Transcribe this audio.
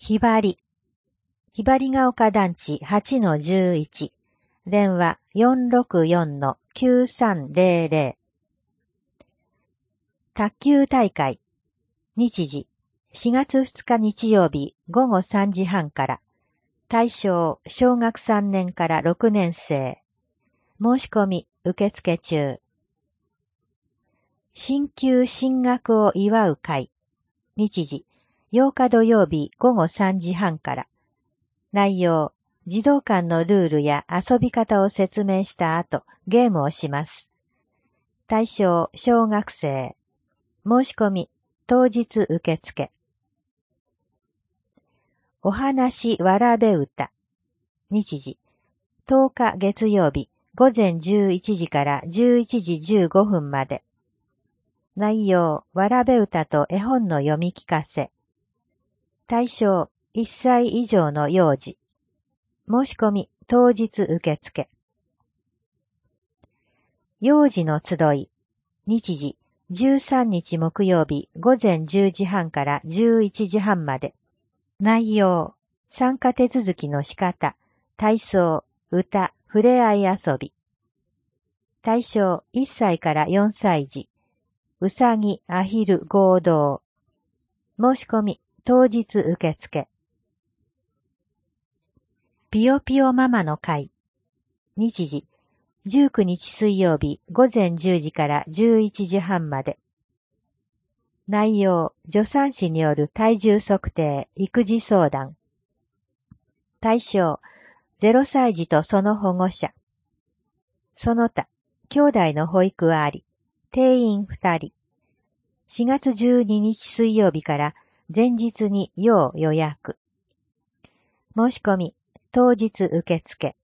ひばりが丘団地 8-11 電話 464-9300 卓球大会日時4月2日日曜日午後3時半から対象小学3年から6年生申し込み受付中進級進学を祝う会日時8日土曜日午後3時半から内容児童館のルールや遊び方を説明した後ゲームをします対象小学生申し込み当日受付お話わらべ歌日時10日月曜日午前11時から11時15分まで内容わらべ歌と絵本の読み聞かせ対象1歳以上の幼児申し込み当日受付幼児の集い日時13日木曜日午前10時半から11時半まで内容参加手続きの仕方体操歌ふれあい遊び対象1歳から4歳児うさぎアヒル合同申し込み当日受付ぴよぴよママの会日時19日水曜日午前10時から11時半まで内容助産師による体重測定育児相談対象0歳児とその保護者その他兄弟の保育はあり定員2人4月12日水曜日から前日に要予約申し込み当日受付